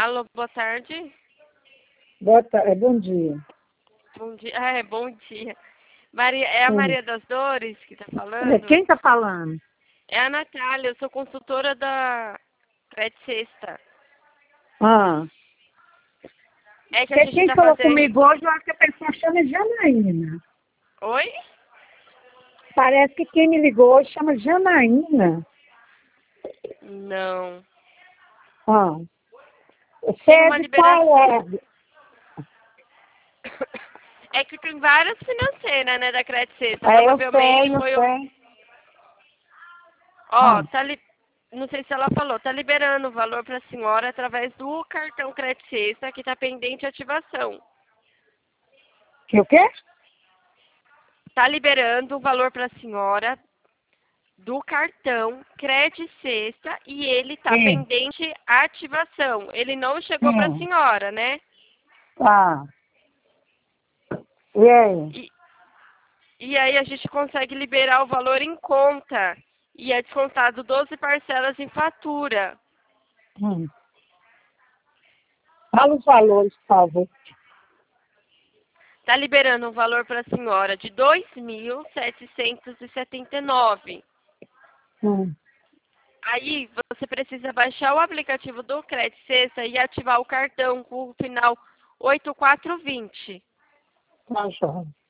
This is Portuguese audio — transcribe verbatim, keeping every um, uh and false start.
Alô, boa tarde. Boa tarde, bom dia. Bom dia. Ah, é bom dia. Maria, é a Hum. Maria das Dores que está falando? Quem está falando? É a Natália, eu sou consultora da Crédito Sexta. Ah. É que a Porque gente quem está falou fazendo... comigo hoje, eu acho que a pessoa chama Janaína. Oi? Parece que quem me ligou hoje chama Janaína. Não. Ah. Você Tem é uma de qual liberação. órgão? É que tem várias financeiras, né, da Crédito Sexta. É, eu Provavelmente sei, eu foi o... sei. Ó, Ah. tá li... Não sei se ela falou, tá liberando o valor para a senhora através do cartão Crédito Sexta que está pendente de ativação. Que o quê? Tá liberando o valor para a senhora do cartão Crédito Sexta e ele está Sim. pendente ativação. Ele não chegou para a Sim. senhora, né? Ah. E aí? E, e aí a gente consegue liberar o valor em conta e é descontado doze parcelas em fatura. Hum. Fala os valores, por favor. Tá liberando um valor para a senhora de dois mil setecentos e setenta e nove. Hum. Aí você precisa baixar o aplicativo do Crédito Sexta e ativar o cartão com o final oito quatro dois zero. Tá, joia.